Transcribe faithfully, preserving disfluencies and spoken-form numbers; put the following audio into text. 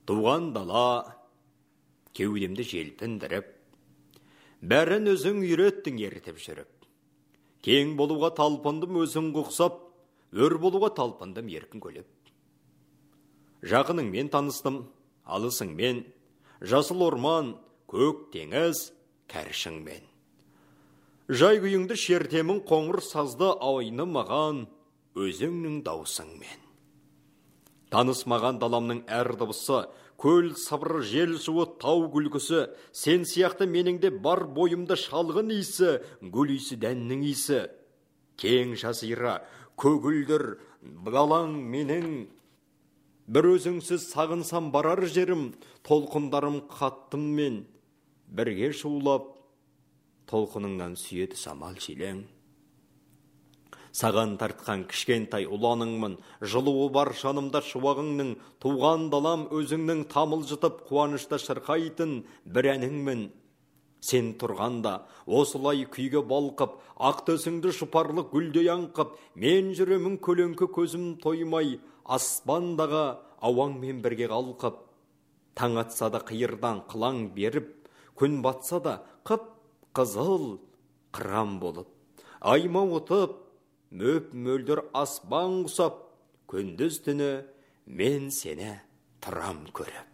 Туған дала, кеудемді желпіндіріп, бәрін өзің үйреттің ертіп жүріп. Кең болуға талпындым өзің құқсап, өр болуға талпындым еркін көліп. Жақыныңмен таныстым, алысыңмен, жасыл орман, көк теңіз, кәршіңмен. Жай күйіңді шертемін қоңыр сазды айны маған, өзіңнің даусыңмен. Танысмаған даламның әр дыбысы, көл сыбыр, жел суы, тау күлкісі, сен сияқты меніңде бар бойымда шалғын исі, гүл исі, дәннің исі. Кең жазира, көгілдір, далаң менің. Бір өзіңсіз сағынсам барар жерім, толқындарым қаттым мен. Бірге шулап, толқыныңнан сүйеді самал желең. Саған тартқан кішкентай ұланыңмын, жылуы бар жанымда шуағыңның, туған далам өзіңнің тамылжытып қуанышта шырқайтын бір әніңмін. Сен тұрғанда, осылай күйге балқып, ақ төсіңді шұпарлық гүлдей аңқып, мен жүремін көлеңкі көзім тоймай, аспандағы ауаңмен бірге қалқып. Таң атса да қиырдан қылаң беріп, күн батса да қып қызыл қырам болып, айма отып, мөп мөлдір аспан құсап, күндіз түні мен сені тұрам көріп.